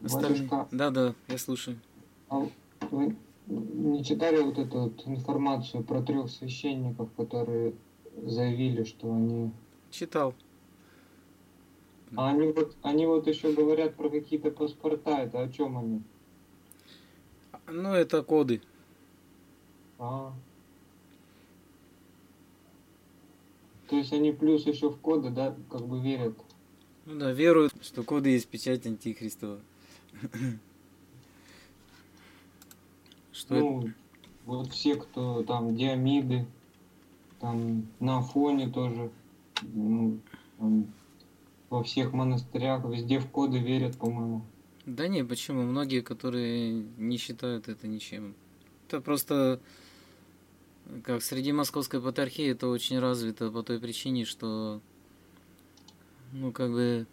Остальные. Батюшка, Да, я слушаю. а вы не читали вот эту вот информацию про 3 священников, которые заявили, что они... Читал. А они вот еще говорят про какие-то паспорта, это о чем они? Ну, это коды. А. То есть они плюс еще в коды, да, как бы верят. Ну да, веруют, что коды есть печать антихристова. Что это? Ну, вот все, кто там Диамиды, там на Афоне тоже, ну, там, во всех монастырях, везде в коды верят, по-моему. Да не, почему? Многие, которые не считают это ничем. Это просто, как среди московской патриархии, это очень развито по той причине, что, ну, как бы,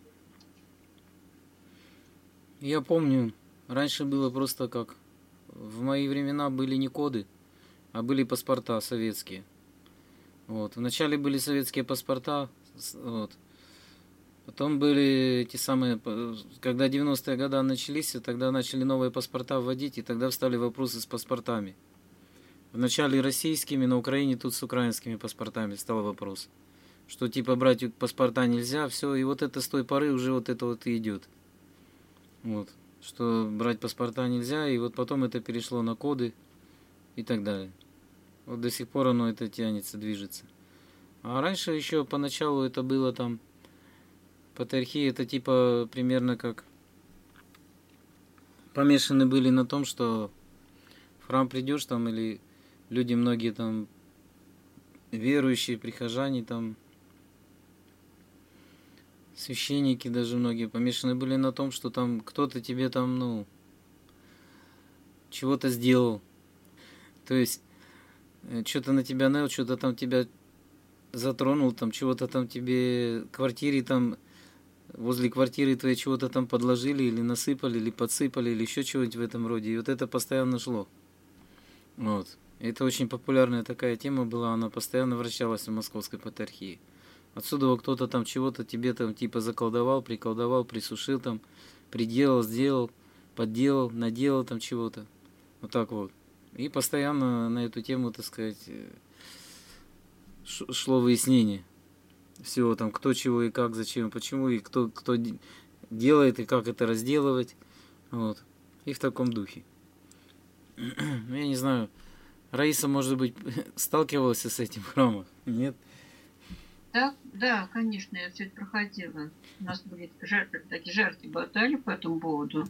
я помню, раньше было просто как, в мои времена были не коды, а были паспорта советские. Вот. Вначале были советские паспорта, вот. Потом были эти самые, когда 90-е годы начались, тогда начали новые паспорта вводить, и тогда встали вопросы с паспортами. Вначале российскими, на Украине тут с украинскими паспортами стал вопрос. Что типа брать паспорта нельзя, все, и вот это с той поры уже вот это вот и идет. Вот. Что брать паспорта нельзя, и вот потом это перешло на коды и так далее. Вот до сих пор оно это тянется, движется. А раньше еще поначалу это было там, патриархия это типа примерно как помешаны были на том, что в храм придешь там или люди многие там верующие, прихожане там, священники даже многие помешаны были на том, что там кто-то тебе там, ну, чего-то сделал. То есть, что-то на тебя навел, что-то там тебя затронул, там чего-то там тебе квартире там, возле квартиры твоей чего-то там подложили или насыпали, или подсыпали, или еще чего-нибудь в этом роде. И вот это постоянно шло. Вот. Это очень популярная такая тема была, она постоянно вращалась в московской патриархии. Отсюда кто-то там чего-то тебе там типа заколдовал, приколдовал, присушил там, приделал, сделал, подделал, наделал там чего-то. Вот так вот. И постоянно на эту тему, так сказать, шло выяснение всего там, кто чего и как, зачем, почему, и кто делает, и как это разделывать. Вот. И в таком духе. Я не знаю, Раиса, может быть, сталкивалась с этим в храмах? Нет? Да, конечно, я все это проходила. У нас были такие жаркие баталии по этому поводу.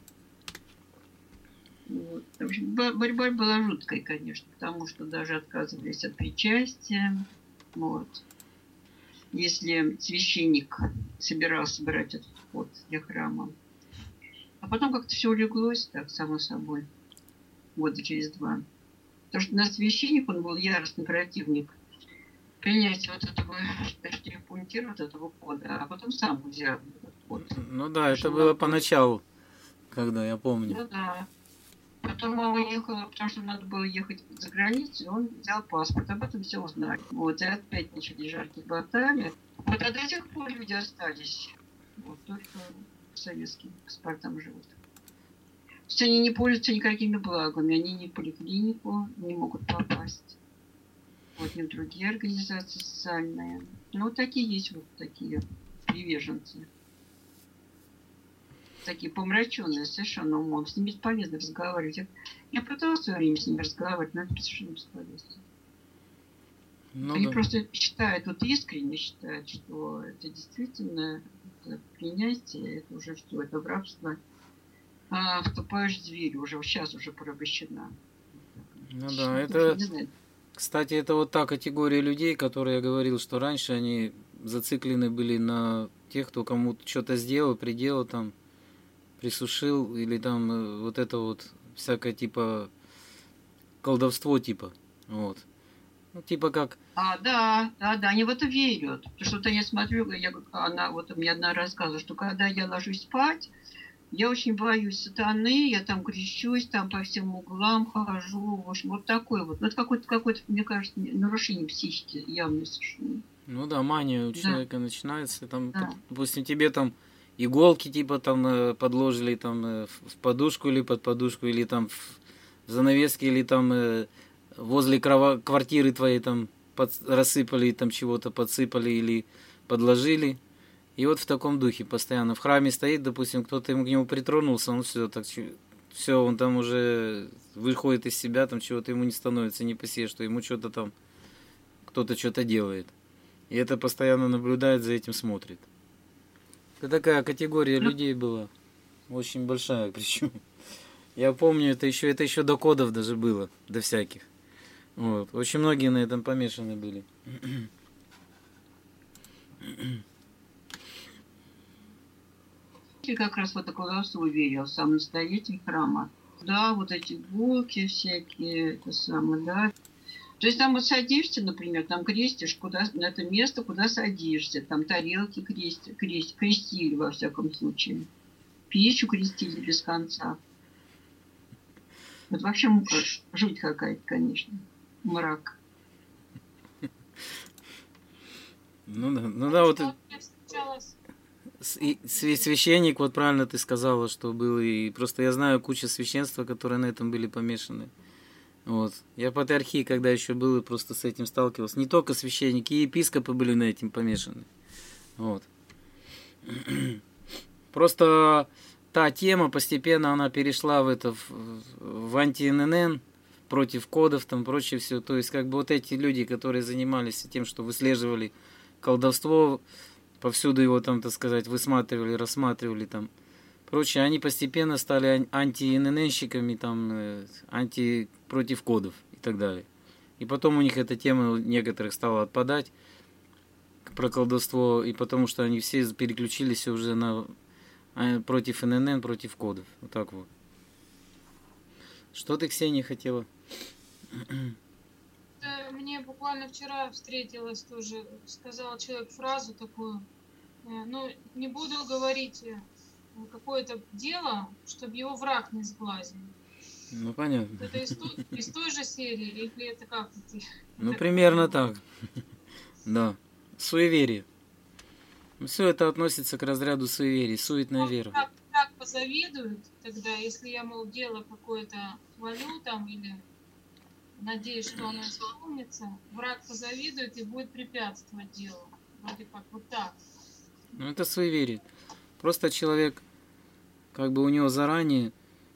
Вот. В общем, борьба была жуткой, конечно, потому что даже отказывались от причастия. Вот. Если священник собирался брать этот вход для храма. А потом как-то все улеглось, так, само собой, года через 2. Потому что наш священник, он был яростный противник принятия вот этого, пунктира, вот этого кода, а потом сам взял этот код. Ну да, это было поначалу, когда я помню. Ну да. Потом он уехал, потому что надо было ехать за границу, он взял паспорт, об этом все узнали. Вот, и опять начали жаркие баталии. Вот, а до сих пор люди остались. Вот, только советским паспортом живут. То есть они не пользуются никакими благами, они ни в поликлинику не могут попасть. Вот, ни в другие организации социальные. Ну, вот такие есть вот такие приверженцы. Такие помраченные совершенно умом. С ними бесполезно разговаривать. Я пыталась в свое время с ними разговаривать, но это совершенно бесполезно. Ну, они да. просто считают, вот искренне считают, что это действительно это принятие, это уже все, это в рабство. А вступаешь в зверь, уже сейчас уже порабощена. Ну да, это, кстати, это вот та категория людей, которые я говорил, что раньше они зациклены были на тех, кто кому-то что-то сделал, приделал там, присушил, или там вот это вот всякое типа колдовство типа, вот. Ну, типа как... Да, они в это верят. Потому что вот я смотрю, она вот мне одна рассказывала, что когда я ложусь спать, я очень боюсь сатаны, я там крещусь, там по всем углам хожу. В общем, вот такой вот. Это какое-то, мне кажется, нарушение психики явно совершенно. Ну да, мания у человека начинается, там, допустим, тебе там иголки типа там подложили там в подушку или под подушку, или там в занавеске, или там возле квартиры твоей там рассыпали, там чего-то подсыпали или подложили. И вот в таком духе постоянно. В храме стоит, допустим, кто-то ему к нему притронулся, он все так, все, он там уже выходит из себя, там чего-то ему не становится, не по себе, что ему что-то там, кто-то что-то делает. И это постоянно наблюдает, за этим смотрит. Это такая категория людей была. Очень большая причем. Я помню, это еще до кодов даже было, до всяких. Вот. Очень многие на этом помешаны были. И как раз вот колдовство верил, сам настоятель храма. Да, вот эти булки всякие, это самое, да. То есть там вот садишься, например, там крестишь куда, на это место, куда садишься. Там тарелки крестили, во всяком случае. Пищу крестили без конца. Вот вообще жуть какая-то, конечно. Мрак. Ну да, вот священник, вот правильно ты сказала, что был, и просто я знаю кучу священства, которые на этом были помешаны. Вот. Я в патриархии, когда еще был, и просто с этим сталкивался. Не только священники, и епископы были на этом помешаны. Вот. Просто та тема постепенно она перешла в анти-ННН, против кодов, там прочее все. То есть как бы вот эти люди, которые занимались тем, что выслеживали колдовство, повсюду его там, так сказать, высматривали, рассматривали там прочее, они постепенно стали анти-НННщиками, там, против кодов и так далее. И потом у них эта тема у некоторых стала отпадать про колдовство, и потому что они все переключились уже на против ННН, против кодов. Вот так вот. Что ты, Ксения, хотела? Мне буквально вчера встретилась тоже, сказал человек фразу такую, ну, не буду говорить какое-то дело, чтобы его враг не сглазил. Ну, понятно. Это из той же серии, или это как? Ну, примерно так. Да. Суеверие. Все это относится к разряду суеверий, суетная вера. Так позавидуют тогда, если я, мол, дело какое-то хвалю там, или надеюсь, что оно исполнится, враг позавидует и будет препятствовать делу. Вроде как вот так. Ну, это суеверие. Просто человек, как бы у него заранее,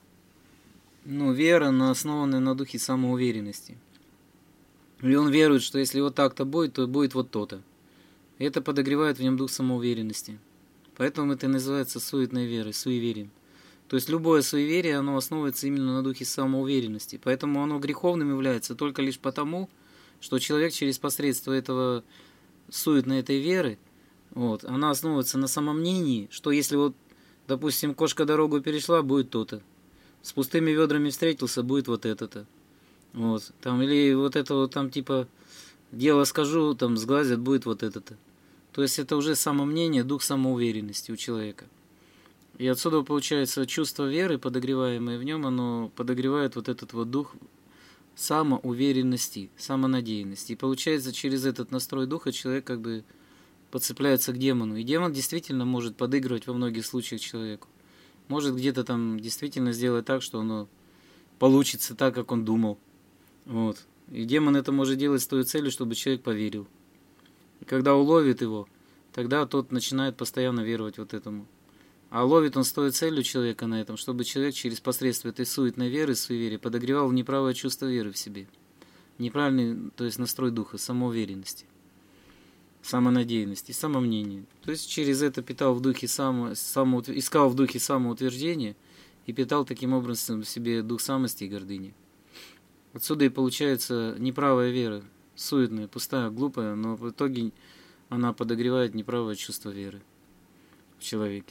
вера, основанная на духе самоуверенности. И он верует, что если вот так-то будет, то будет вот то-то. И это подогревает в нем дух самоуверенности. Поэтому это и называется суетной верой, суеверием. То есть любое суеверие, оно основывается именно на духе самоуверенности. Поэтому оно греховным является только лишь потому, что человек через посредство этого суетной этой веры, вот, она основывается на самомнении, что если вот, допустим, кошка дорогу перешла, будет то-то. С пустыми ведрами встретился, будет вот это-то. Вот, там, или вот это вот там типа дело скажу, там сглазят, будет вот это-то. То есть это уже самомнение, дух самоуверенности у человека. И отсюда получается чувство веры, подогреваемое в нем, оно подогревает вот этот вот дух самоуверенности, самонадеянности. И получается через этот настрой духа человек как бы подцепляется к демону. И демон действительно может подыгрывать во многих случаях человеку. Может где-то там действительно сделать так, что оно получится так, как он думал. Вот. И демон это может делать с той целью, чтобы человек поверил. И когда уловит его, тогда тот начинает постоянно веровать вот этому. А ловит он с той целью человека на этом, чтобы человек через посредство этой суетной веры, суеверия, подогревал неправое чувство веры в себе. Неправильный, то есть настрой духа, самоуверенности, самонадеянности, самомнения. То есть через это питал в духе искал в духе самоутверждения и питал таким образом в себе дух самости и гордыни. Отсюда и получается неправая вера, суетная, пустая, глупая, но в итоге она подогревает неправое чувство веры в человеке.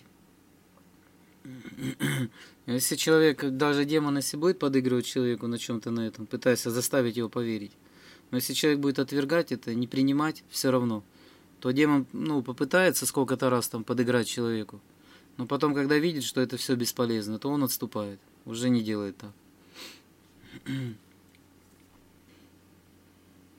Если человек, даже демон, если будет подыгрывать человеку на чем-то на этом, пытаясь заставить его поверить, но если человек будет отвергать это, не принимать все равно, то демон, попытается сколько-то раз там подыграть человеку, но потом, когда видит, что это все бесполезно, то он отступает, уже не делает так.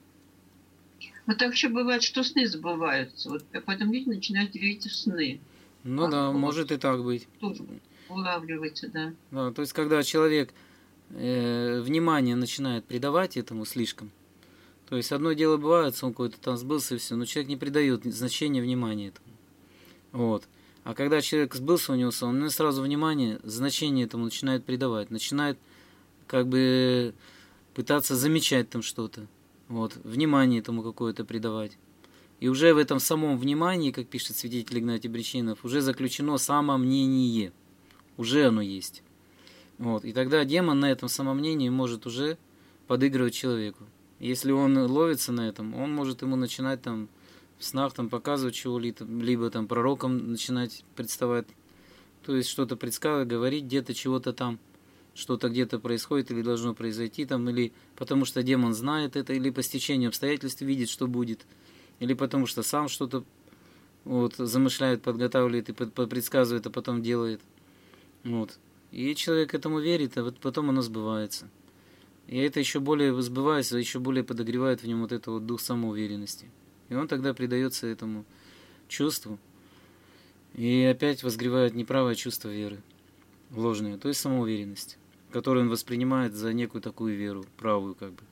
Вот так еще бывает, что сны забываются. Вот поэтому люди начинают верить в сны. Ну да, может и так быть. Тоже улавливается, да. Да, то есть, когда человек внимание начинает придавать этому слишком, то есть, одно дело бывает, сон какой-то там сбылся и все, но человек не придает значения внимания этому. Вот. А когда человек сбылся у него сон, он сразу внимание, значение этому начинает придавать, начинает как бы пытаться замечать там что-то, вот, внимание этому какое-то придавать. И уже в этом самом внимании, как пишет святитель Игнатий Бречинов, уже заключено самомнение, уже оно есть. Вот. И тогда демон на этом самомнении может уже подыгрывать человеку. Если он ловится на этом, он может ему начинать там в снах там показывать чего-либо, либо там пророком начинать представать, то есть что-то предсказывать, говорить где-то чего-то там, что-то где-то происходит или должно произойти там, или потому что демон знает это, или по стечению обстоятельств видит, что будет, или потому что сам что-то вот, замышляет, подготавливает и предсказывает, а потом делает. Вот. И человек этому верит, а вот потом оно сбывается. И это еще более сбывается, еще более подогревает в нем вот этот вот дух самоуверенности. И он тогда предается этому чувству и опять возгревает неправое чувство веры, ложное, то есть самоуверенность, которую он воспринимает за некую такую веру, правую как бы.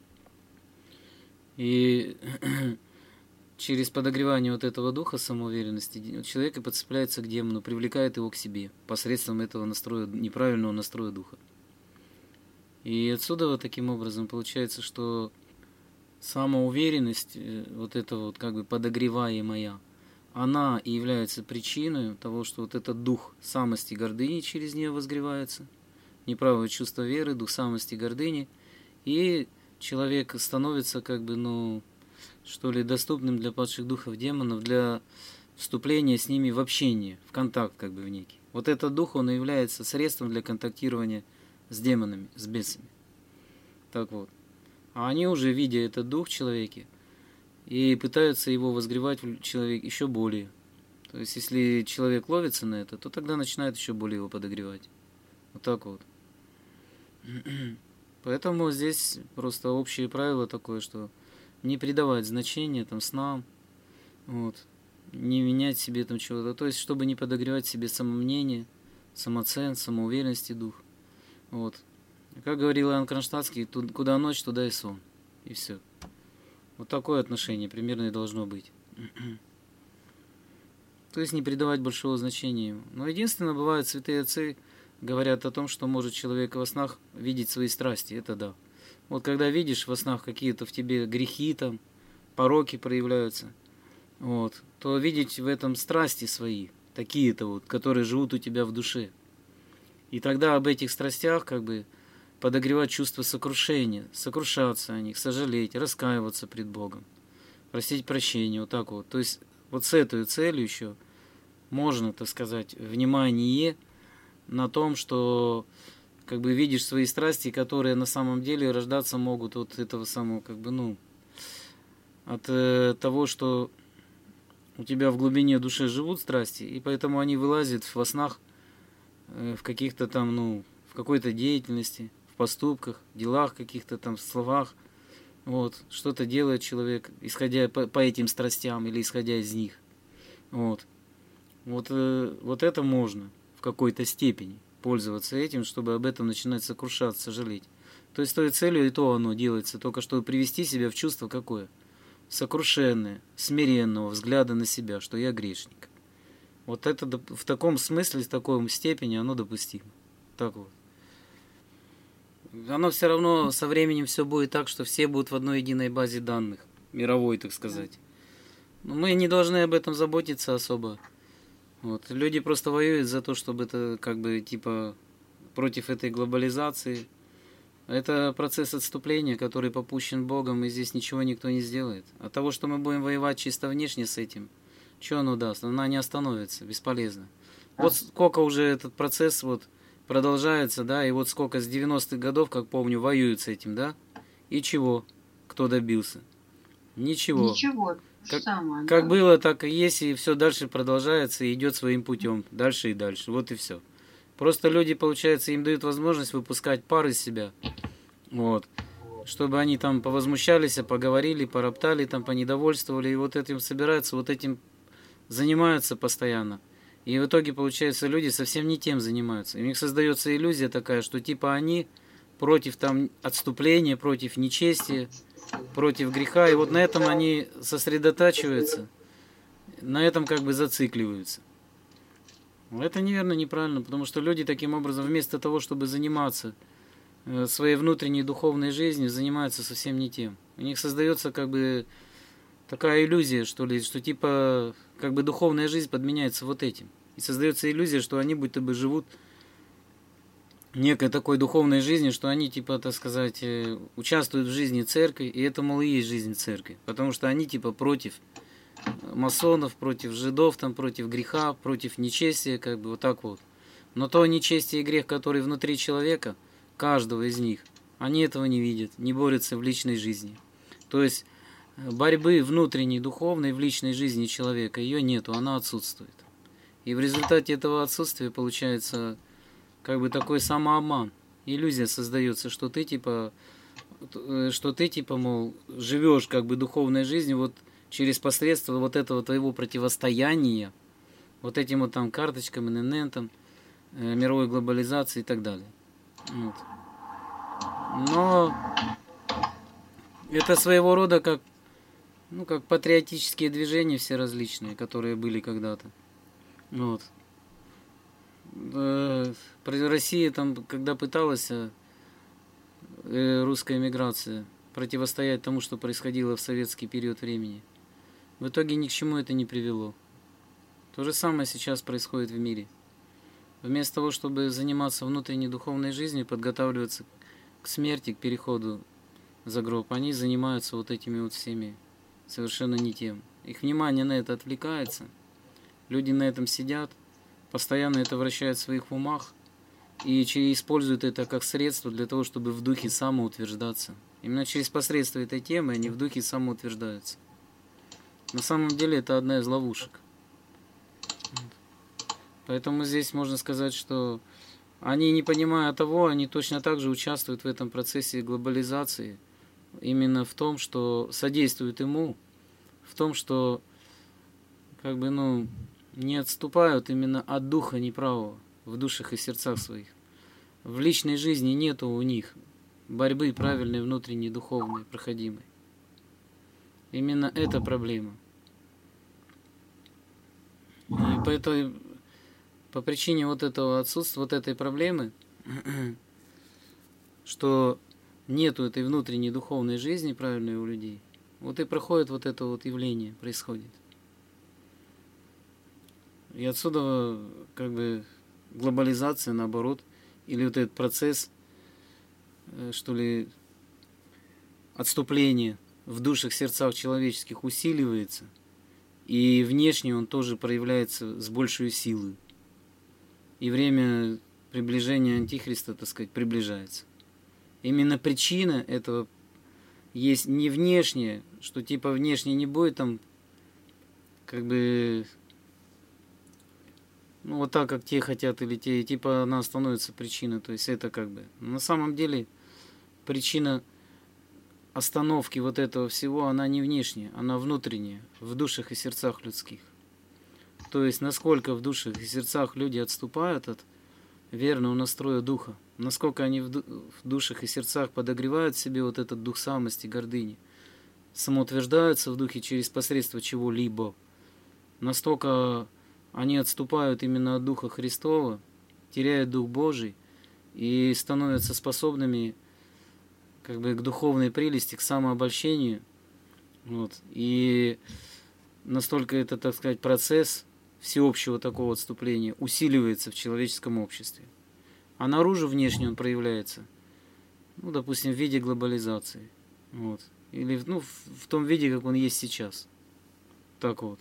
И через подогревание вот этого духа самоуверенности человек и подцепляется к демону, привлекает его к себе посредством этого настроя, неправильного настроя духа. И отсюда вот таким образом получается, что самоуверенность, вот эта вот как бы подогреваемая, она и является причиной того, что вот этот дух самости и гордыни через нее возгревается, неправое чувство веры, дух самости и гордыни, и человек становится как бы, ну, что ли, доступным для падших духов демонов, для вступления с ними в общение, в контакт как бы в некий. Вот этот дух, он и является средством для контактирования с демонами, с бесами. Так вот. А они уже, видя этот дух в человеке, и пытаются его возгревать в человеке еще более. То есть, если человек ловится на это, то тогда начинает еще более его подогревать. Вот так вот. Поэтому здесь просто общее правило такое, что не придавать значения там снам, вот, не менять себе там чего-то. То есть, чтобы не подогревать себе самомнение, самооценку, самоуверенность и дух. Вот. Как говорил Иоанн Кронштадтский, куда ночь, туда и сон. И все. Вот такое отношение примерно и должно быть. То есть не придавать большого значения ему. Но единственное, бывает, святые отцы говорят о том, что может человек во снах видеть свои страсти. Это да. Вот когда видишь во снах какие-то в тебе грехи, там, пороки проявляются, вот, то видеть в этом страсти свои, такие-то вот, которые живут у тебя в душе. И тогда об этих страстях как бы подогревать чувство сокрушения, сокрушаться о них, сожалеть, раскаиваться пред Богом, просить прощения, вот так вот. То есть вот с этой целью еще можно, так сказать, внимание на том, что как бы видишь свои страсти, которые на самом деле рождаться могут от этого самого, как бы, ну, от того, что у тебя в глубине души живут страсти, и поэтому они вылазят во снах, в каких-то там, ну, в какой-то деятельности, в поступках, делах каких-то там, словах. Вот, что-то делает человек, исходя по этим страстям или исходя из них. Вот. Вот это можно в какой-то степени пользоваться этим, чтобы об этом начинать сокрушаться, сожалеть. То есть той целью и то оно делается, только чтобы привести себя в чувство какое? Сокрушенное, смиренного взгляда на себя, что я грешник. Вот это в таком смысле, в такой степени оно допустимо. Так вот. Оно все равно со временем все будет так, что все будут в одной единой базе данных, мировой, так сказать. Но мы не должны об этом заботиться особо. Вот. Люди просто воюют за то, чтобы это как бы типа против этой глобализации. Это процесс отступления, который попущен Богом, и здесь ничего никто не сделает. От того, что мы будем воевать чисто внешне с этим, что оно даст? Она не остановится, бесполезно. Вот сколько уже этот процесс вот продолжается, да, и вот сколько с 90-х годов, как помню, воюют с этим, да, и чего? Кто добился? Ничего. Ничего. Как было, так и есть, и все дальше продолжается, и идет своим путем, дальше и дальше, вот и все. Просто люди, получается, им дают возможность выпускать пар из себя, вот, чтобы они там повозмущались, поговорили, пороптали, там понедовольствовали, и вот этим собираются, вот этим занимаются постоянно. И в итоге, получается, люди совсем не тем занимаются. И у них создается иллюзия такая, что типа они против там отступления, против нечестия, против греха. И вот на этом они сосредотачиваются, на этом как бы зацикливаются. Это неверно, неправильно, потому что люди таким образом, вместо того, чтобы заниматься своей внутренней духовной жизнью, занимаются совсем не тем. У них создается как бы такая иллюзия, что ли, что типа как бы духовная жизнь подменяется вот этим. И создается иллюзия, что они будто бы живут некой такой духовной жизнью, что они типа, так сказать, участвуют в жизни церкви, и это, мол, и есть жизнь церкви. Потому что они типа против масонов, против жидов, там, против греха, против нечестия, как бы вот так вот. Но то нечестие и грех, который внутри человека, каждого из них, они этого не видят, не борются в личной жизни. То есть борьбы внутренней, духовной в личной жизни человека, ее нету, она отсутствует. И в результате этого отсутствия получается как бы такой самообман. Иллюзия создается, что ты типа, мол, живешь как бы духовной жизнью вот через посредство вот этого твоего противостояния, вот этим вот там карточкам, ННН, там, мировой глобализации и так далее. Вот. Но это своего рода как, ну, как патриотические движения все различные, которые были когда-то. Вот. Россия там, когда пыталась русская эмиграция противостоять тому, что происходило в советский период времени, в итоге ни к чему это не привело. То же самое сейчас происходит в мире. Вместо того, чтобы заниматься внутренней духовной жизнью, подготавливаться к смерти, к переходу за гроб, они занимаются вот этими вот всеми совершенно не тем. Их внимание на это отвлекается, люди на этом сидят, постоянно это вращают в своих умах и используют это как средство для того, чтобы в духе самоутверждаться. Именно через посредство этой темы они в духе самоутверждаются. На самом деле это одна из ловушек. Поэтому здесь можно сказать, что они, не понимая того, они точно так же участвуют в этом процессе глобализации. Именно в том, что содействуют ему, в том, что как бы, ну, не отступают именно от духа неправого в душах и сердцах своих. В личной жизни нету у них борьбы правильной, внутренней, духовной, проходимой. Именно это проблема. И поэтому, по причине вот этого отсутствия, вот этой проблемы, что нету этой внутренней духовной жизни правильной у людей, вот и проходит вот это вот явление, происходит. И отсюда как бы глобализация, наоборот, или вот этот процесс, что ли, отступления в душах, сердцах человеческих усиливается, и внешне он тоже проявляется с большей силой. И время приближения Антихриста, так сказать, приближается. Именно причина этого есть не внешняя, что типа внешне не будет там как бы, ну, вот так, как те хотят или те, и типа она становится причиной. То есть это как бы, на самом деле причина остановки вот этого всего, она не внешняя, она внутренняя, в душах и сердцах людских. То есть насколько в душах и сердцах люди отступают от верного настроя духа, насколько они в душах и сердцах подогревают себе вот этот дух самости, гордыни, самоутверждаются в духе через посредство чего-либо, настолько они отступают именно от Духа Христова, теряют Дух Божий и становятся способными как бы к духовной прелести, к самообольщению. Вот. И настолько это, так сказать, процесс всеобщего такого отступления усиливается в человеческом обществе. А наружу, внешне он проявляется, ну, допустим, в виде глобализации. Вот. Или ну, в том виде, как он есть сейчас. Так вот.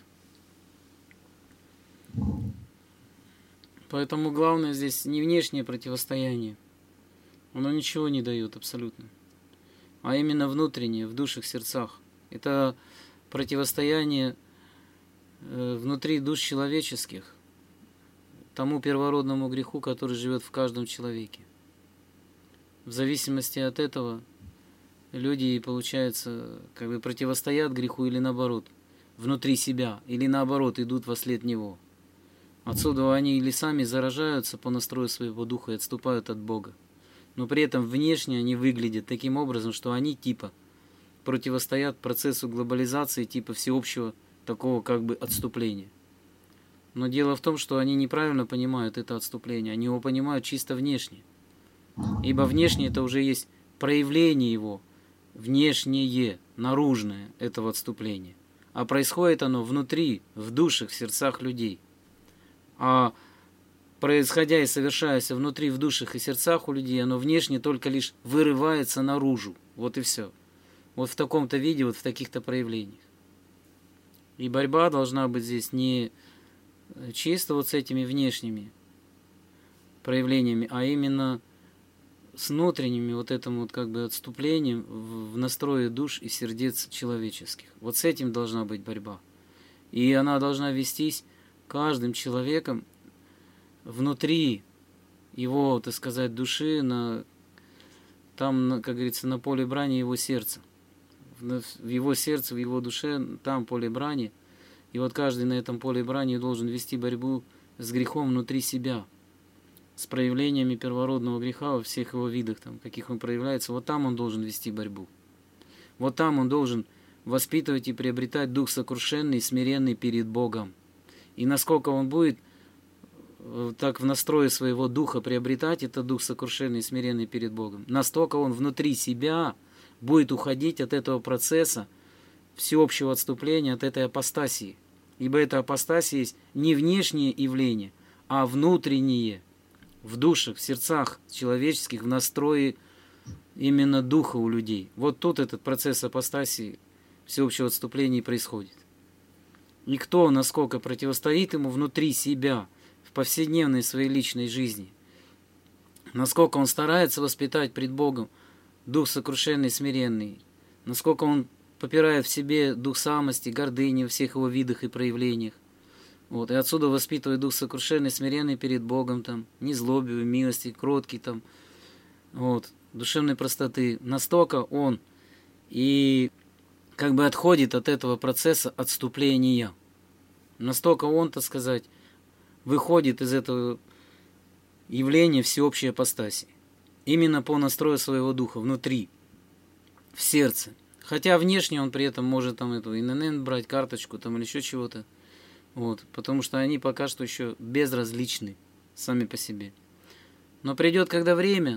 Поэтому главное здесь не внешнее противостояние. Оно ничего не дает абсолютно. А именно внутреннее, в душах, сердцах. Это противостояние внутри душ человеческих тому первородному греху, который живет в каждом человеке. В зависимости от этого люди, получается, как бы противостоят греху или наоборот, внутри себя, или наоборот, идут во след него. Отсюда они или сами заражаются по настрою своего духа и отступают от Бога. Но при этом внешне они выглядят таким образом, что они типа противостоят процессу глобализации, типа всеобщего такого как бы отступления. Но дело в том, что они неправильно понимают это отступление, они его понимают чисто внешне. Ибо внешне это уже есть проявление его, внешнее, наружное этого отступления. А происходит оно внутри, в душах, в сердцах людей. А происходя и совершаясь внутри, в душах и сердцах у людей, оно внешне только лишь вырывается наружу. Вот и все. Вот в таком-то виде, вот в таких-то проявлениях. И борьба должна быть здесь не чисто вот с этими внешними проявлениями, а именно с внутренними вот этим вот как бы отступлением в настрое душ и сердец человеческих. Вот с этим должна быть борьба. И она должна вестись каждым человеком внутри его, так сказать, души, там, как говорится, на поле брани его сердца. В его сердце, в его душе, там поле брани. И вот каждый на этом поле брани должен вести борьбу с грехом внутри себя, с проявлениями первородного греха во всех его видах, там, каких он проявляется. Вот там он должен вести борьбу. Вот там он должен воспитывать и приобретать дух сокрушенный и смиренный перед Богом. И насколько он будет так в настрое своего духа приобретать этот дух сокрушенный и смиренный перед Богом, настолько он внутри себя будет уходить от этого процесса всеобщего отступления, от этой апостасии. Ибо эта апостасия есть не внешнее явление, а внутреннее, в душах, в сердцах человеческих, в настрое именно духа у людей. Вот тут этот процесс апостасии, всеобщего отступления и происходит. И кто, насколько противостоит ему внутри себя, в повседневной своей личной жизни, насколько он старается воспитать пред Богом дух сокрушенный, смиренный, насколько он попирает в себе дух самости, гордыни во всех его видах и проявлениях. Вот, и отсюда воспитывает дух сокрушенный, смиренный перед Богом, там, незлобивый, милости, кроткий, там, вот, душевной простоты. Настолько он и как бы отходит от этого процесса отступления. Настолько он, так сказать, выходит из этого явления всеобщей апостасии. Именно по настрою своего духа, внутри, в сердце. Хотя внешне он при этом может там эту ИНН брать, карточку там или еще чего-то. Вот, потому что они пока что еще безразличны сами по себе. Но придет когда время,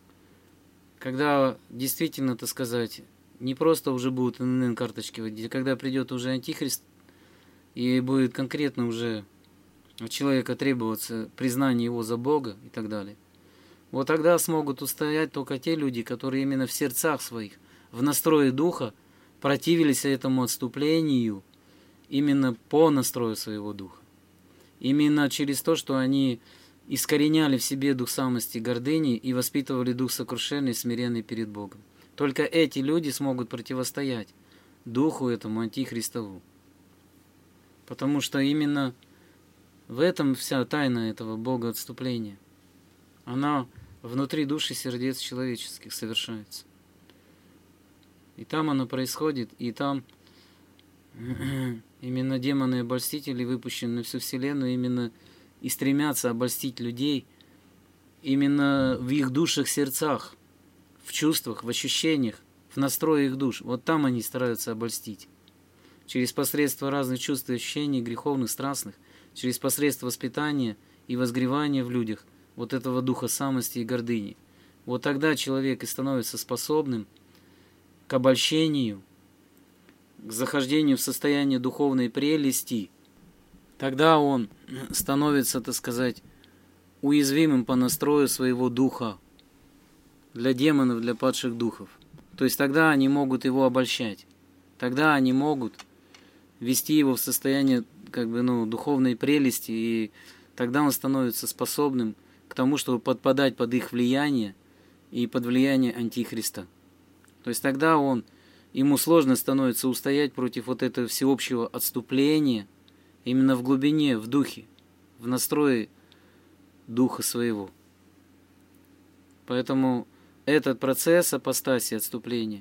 когда действительно, так сказать, не просто уже будут ИНН карточки водить, а когда придет уже Антихрист и будет конкретно уже от человека требоваться признание его за Бога и так далее. Вот тогда смогут устоять только те люди, которые именно в сердцах своих, в настрое духа противились этому отступлению именно по настрою своего духа. Именно через то, что они искореняли в себе дух самости и гордыни и воспитывали дух сокрушенный и смиренный перед Богом. Только эти люди смогут противостоять духу этому антихристову. Потому что именно в этом вся тайна этого Бога отступления. Она внутри души и сердец человеческих совершается. И там она происходит, и там именно демоны и обольстители, выпущенные на всю вселенную, именно и стремятся обольстить людей именно в их душах, сердцах, в чувствах, в ощущениях, в настрое их душ. Вот там они стараются обольстить. Через посредство разных чувств и ощущений, греховных, страстных, через посредство воспитания и возгревания в людях вот этого духа самости и гордыни. Вот тогда человек и становится способным к обольщению, к захождению в состояние духовной прелести. Тогда он становится, так сказать, уязвимым по настрою своего духа для демонов, для падших духов. То есть тогда они могут его обольщать. Тогда они могут вести его в состояние как бы, духовной прелести, и тогда он становится способным к тому, чтобы подпадать под их влияние и под влияние Антихриста. То есть тогда ему сложно становится устоять против вот этого всеобщего отступления именно в глубине, в духе, в настрое духа своего. Поэтому этот процесс апостасии, отступления,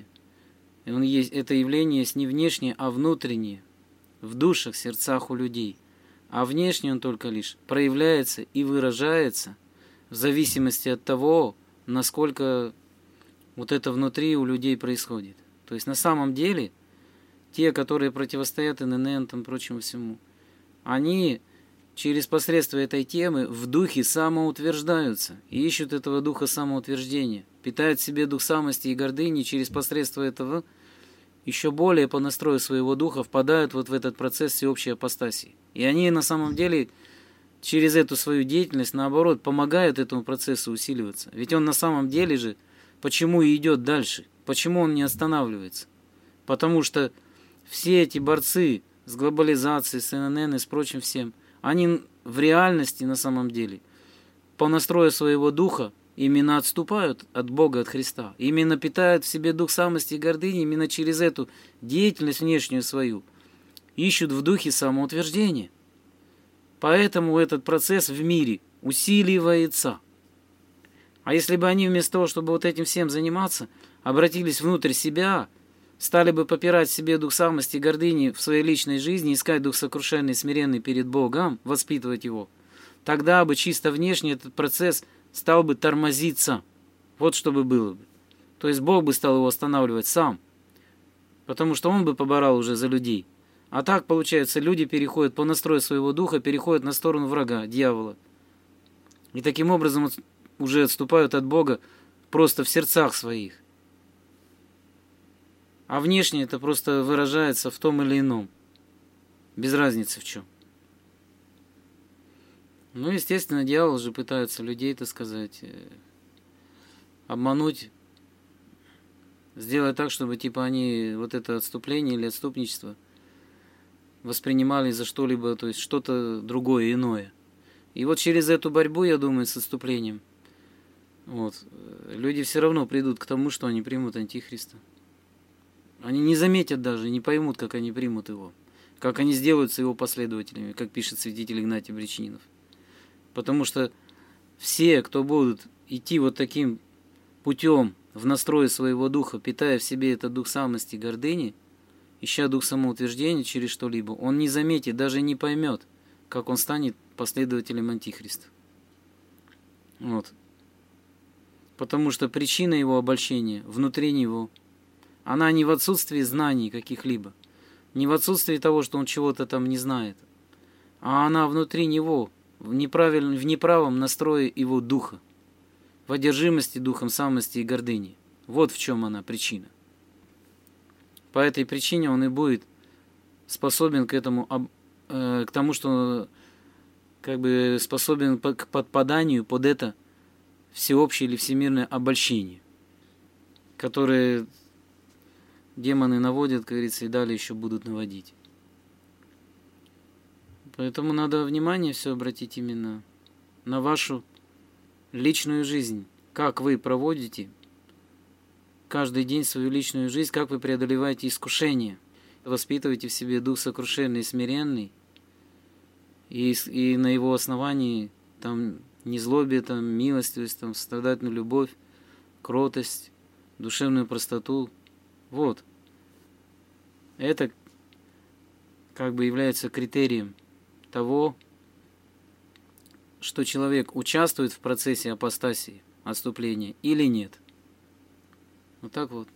это явление есть не внешнее, а внутреннее, в душах, сердцах у людей. а внешне он только лишь проявляется и выражается в зависимости от того, насколько вот это внутри у людей происходит. То есть на самом деле те, которые противостоят ННН, там прочему всему, они через посредство этой темы в духе самоутверждаются и ищут этого духа самоутверждения, питают в себе дух самости и гордыни, через посредство этого еще более по настрою своего духа впадают вот в этот процесс всеобщей апостасии. И они на самом деле через эту свою деятельность, наоборот, помогают этому процессу усиливаться. Ведь он на самом деле же, почему и идет дальше? Почему он не останавливается? Потому что все эти борцы с глобализацией, с ННН и с прочим всем, они в реальности на самом деле по настрою своего духа именно отступают от Бога, от Христа. Именно питают в себе дух самости и гордыни, именно через эту деятельность внешнюю свою ищут в духе самоутверждения. Поэтому этот процесс в мире усиливается. А если бы они вместо того, чтобы вот этим всем заниматься, обратились внутрь себя, стали бы попирать в себе дух самости и гордыни в своей личной жизни, искать дух сокрушенный и смиренный перед Богом, воспитывать его, тогда бы чисто внешне этот процесс стал бы тормозиться. Вот что бы было бы. То есть Бог бы стал его останавливать сам, потому что он бы поборол уже за людей. А так, получается, люди переходят по настрою своего духа, переходят на сторону врага, дьявола. И таким образом уже отступают от Бога просто в сердцах своих. А внешне это просто выражается в том или ином. Без разницы в чем. Ну, естественно, дьявол же пытается людей, так сказать, обмануть, сделать так, чтобы типа они вот это отступление или отступничество воспринимали за что-либо, то есть что-то другое, иное. И вот через эту борьбу, я думаю, с отступлением, вот, люди все равно придут к тому, что они примут Антихриста. Они не заметят даже, не поймут, как они примут его, как они сделаются его последователями, как пишет святитель Игнатий Бречнинов. Потому что все, кто будут идти вот таким путем в настрое своего духа, питая в себе этот дух самости и гордыни, ища дух самоутверждения через что-либо, он не заметит, даже не поймет, как он станет последователем Антихриста. Вот. Потому что причина его обольщения внутри него. Она не в отсутствии знаний каких-либо, не в отсутствии того, что он чего-то там не знает, а она внутри него, в неправом настрое его духа, в одержимости духом самости и гордыни. Вот в чем она причина. По этой причине он и будет способен к этому, к тому, что как бы способен к подпаданию под это всеобщее или всемирное обольщение, которое демоны наводят, как говорится, и далее еще будут наводить. Поэтому надо внимание все обратить именно на вашу личную жизнь. Как вы проводите каждый день свою личную жизнь, как вы преодолеваете искушения, воспитываете в себе дух сокрушенный и смиренный, и на его основании там незлобие, там милостивость, там сострадательную любовь, кротость, душевную простоту. Вот. Это как бы является критерием того, что человек участвует в процессе апостасии, отступления или нет. Вот так вот.